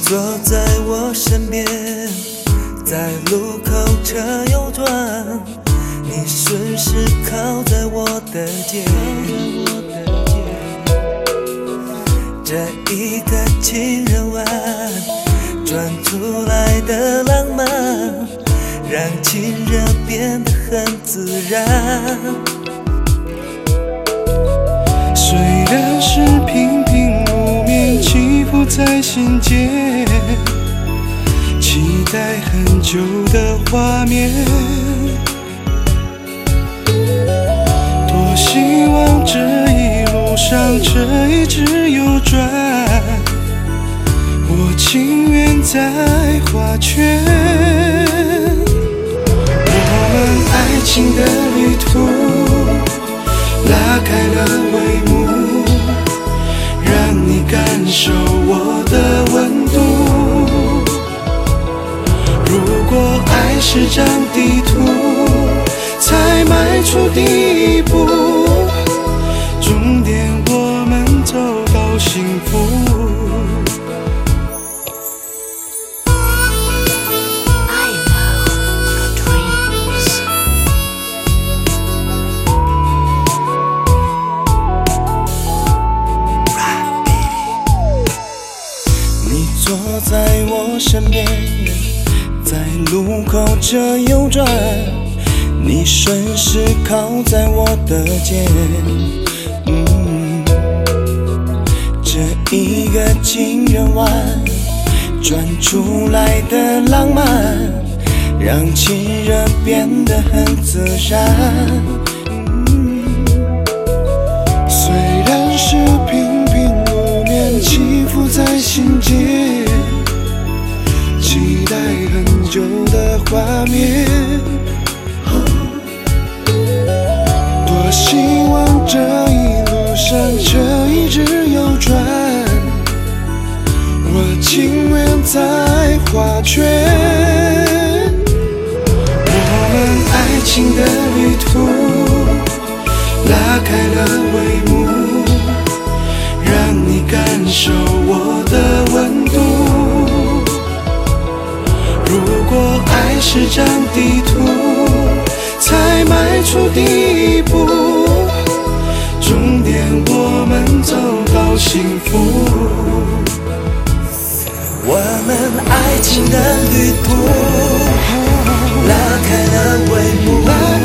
坐在我身边，在路口车右转，你顺势靠在我的肩。这一个情人弯转出来的浪漫，让情热变得很自然。 虽然是平平无名，起伏在心间，期待很久的画面。多希望这一路上车一直右转，我情愿在画圈。我们爱情的旅途拉开了帷幕，让你感受我的温度。如果爱是张地图，才迈出第一步，终点我们走到幸福。 坐在我身边，在路口这右转，你顺势靠在我的肩。这一个情人弯转出来的浪漫，让情人变得很自然。 虽然是平平无面，起伏在心间，期待很久的画面。多希望这一路上车一直右转，我情愿在画圈。我们爱情的旅途拉开了帷幕，让你感受我的温度。如果爱是张地图，才迈出第一步，终点我们走到幸福。 我们爱情的旅途拉开了帷幕，